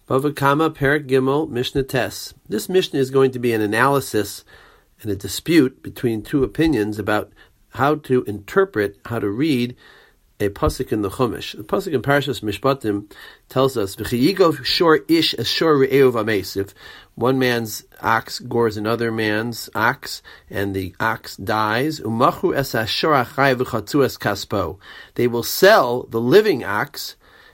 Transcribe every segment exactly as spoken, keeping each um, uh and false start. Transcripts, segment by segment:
Bava Kama Perek Gimel Mishnah Tes. This Mishnah is going to be an analysis and a dispute between two opinions about how to interpret, how to read a pasuk in the Chumash. The pasuk in Parashas Mishpatim tells us, "V'chiyigov shor ish as shor re'eu v'ames." If one man's ox gores another man's ox, and the ox dies, umachu es hashor achai v'chatzu es kaspo. They will sell the living ox,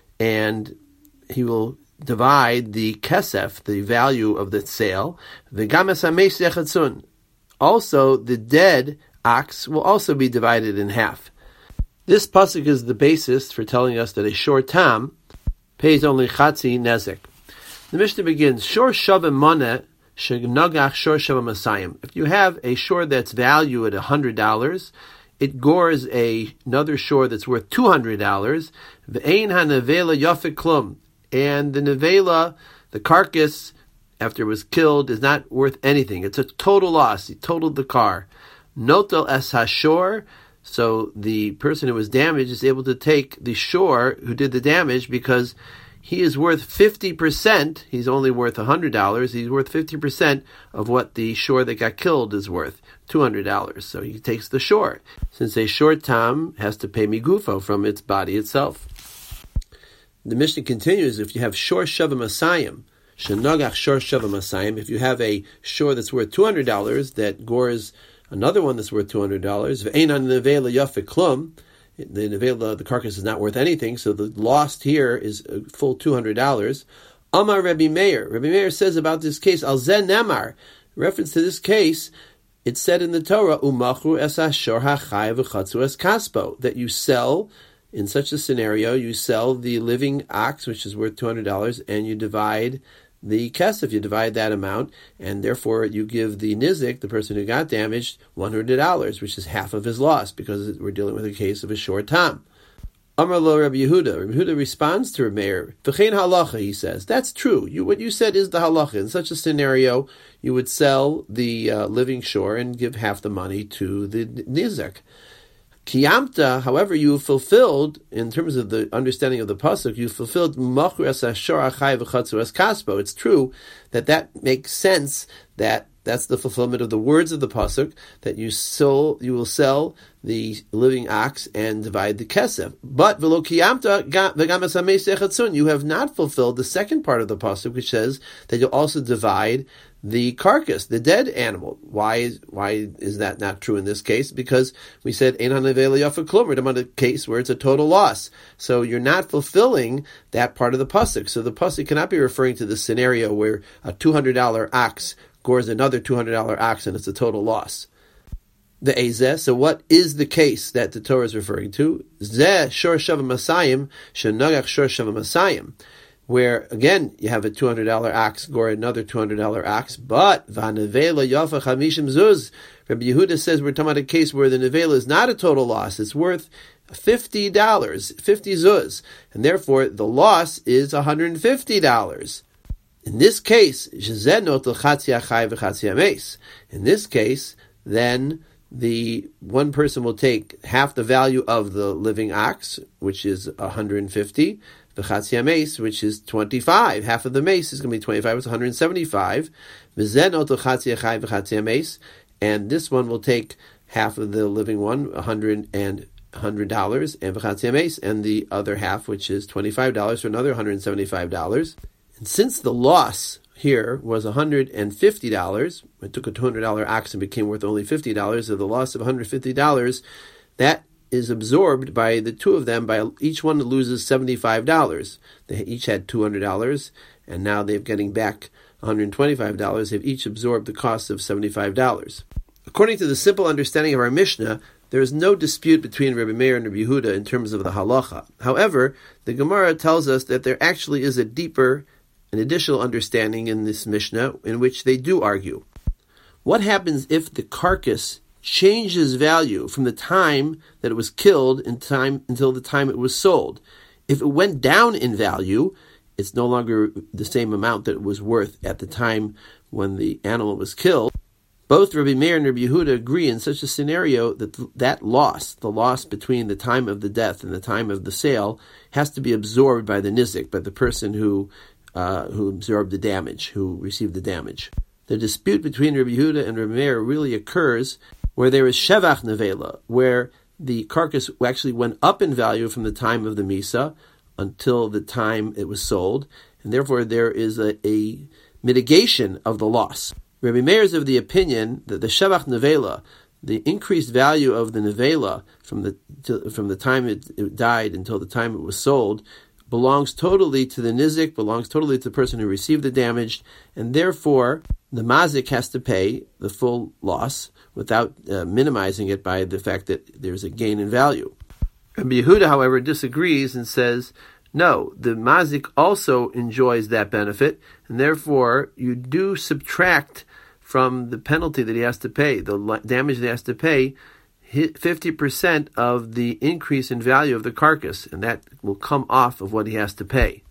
and he will divide the kesef, the value of the sale. V'gam es hames yechatzun. Also, the dead ox will also be divided in half. This pasuk is the basis for telling us that a shor tam pays only chatzi nezek. The Mishnah begins, shor shavim moneh shenagach shor shavim masayim. If you have a shor that's valued at one hundred dollars, it gores a, another shor that's worth two hundred dollars. V'ein ha-nevela yafik klum. And the nevela, the carcass, after it was killed, is not worth anything. It's a total loss. He totaled the car. Notel es hashor. So the person who was damaged is able to take the shor who did the damage because he is worth fifty percent. He's only worth one hundred dollars. He's worth fifty percent of what the shor that got killed is worth, two hundred dollars. So he takes the shor, since a shor tam has to pay migufo from its body itself. The Mishnah continues, if you have shor shavim asayim, shenagach shor shavim asayim, if you have a shor that's worth two hundred dollars that gores another one that's worth two hundred dollars. V'ein ha-nevela yafik klum. The nevela, the carcass, is not worth anything, so the lost here is a full two hundred dollars. Amar Rabbi Meir. Rabbi Meir says about this case, al zeh nemar. Reference to this case, it said in the Torah, u'machru es hashor hachai v'chatzu es kaspo, that you sell, in such a scenario, you sell the living ox, which is worth two hundred dollars, and you divide the kesef, you divide that amount, and therefore you give the nizik, the person who got damaged, one hundred dollars, which is half of his loss, because we're dealing with a case of a shor tam. Amar lo Rabbi Yehuda. Rabbi Yehuda responds to Rabbi Meir. V'chein halacha, he says. That's true. You, what you said is the halacha. In such a scenario, you would sell the uh, living shor and give half the money to the nizik. Kiyamta, however, you fulfilled, in terms of the understanding of the pasuk, you fulfilled machru es hashor achai v'chatzu es kaspo. It's true that that makes sense, that that's the fulfillment of the words of the pasuk, that you sell, you will sell the living ox and divide the kesef. But v'lo kiyamta v'gam es hames yechatzun, you have not fulfilled the second part of the pasuk, which says that you'll also divide the carcass, the dead animal. Why is why is that not true in this case? Because we said ein ha-nevela yafik klum. We're talking about a case where it's a total loss. So you're not fulfilling that part of the pasuk. So the pasuk cannot be referring to the scenario where a two hundred dollars ox gores another two hundred dollars ox and it's a total loss. The Ezeh, so what is the case that the Torah is referring to? Zeh shor shavim masayim shenagach shor shavim masayim, where again you have a two hundred dollars ox gore another two hundred dollars ox, but v'hanevela yafa chamishim zuz. Rabbi Yehuda says we're talking about a case where the nevela is not a total loss; it's worth fifty dollars, fifty zuz, and therefore the loss is one hundred fifty dollars. In this case, in this case, then the one person will take half the value of the living ox, which is one hundred fifty, the chatzia mace, which is twenty-five. Half of the mace is going to be twenty-five, it's one hundred seventy-five. And this one will take half of the living one, one hundred and one hundred dollars, and v'chatzia mace, and the other half, which is twenty-five dollars, for another one hundred seventy-five dollars. And since the loss here was one hundred fifty dollars, it took a two hundred dollars ox and became worth only fifty dollars, so the loss of one hundred fifty dollars, that is absorbed by the two of them, by each one loses seventy-five dollars. They each had two hundred dollars, and now they're getting back one hundred twenty-five dollars. They've each absorbed the cost of seventy-five dollars. According to the simple understanding of our Mishnah, there is no dispute between Rabbi Meir and Rabbi Yehuda in terms of the halacha. However, the Gemara tells us that there actually is a deeper, an additional understanding in this Mishnah in which they do argue. What happens if the carcass changes value from the time that it was killed in time until the time it was sold? If it went down in value, it's no longer the same amount that it was worth at the time when the animal was killed. Both Rabbi Meir and Rabbi Yehuda agree in such a scenario that th- that loss, the loss between the time of the death and the time of the sale, has to be absorbed by the nizik, by the person who uh, who absorbed the damage, who received the damage. The dispute between Rabbi Yehuda and Rabbi Meir really occurs where there is shevach nevela, where the carcass actually went up in value from the time of the Misa until the time it was sold, and therefore there is a, a mitigation of the loss. Rabbi Meir is of the opinion that the shevach nevela, the increased value of the nevela from the to, from the time it, it died until the time it was sold, belongs totally to the nizik, belongs totally to the person who received the damage, and therefore the mazik has to pay the full loss without uh, minimizing it by the fact that there's a gain in value. Rabbi Yehuda, however, disagrees and says, no, the mazik also enjoys that benefit, and therefore you do subtract from the penalty that he has to pay, the damage that he has to pay, fifty percent of the increase in value of the carcass, and that will come off of what he has to pay.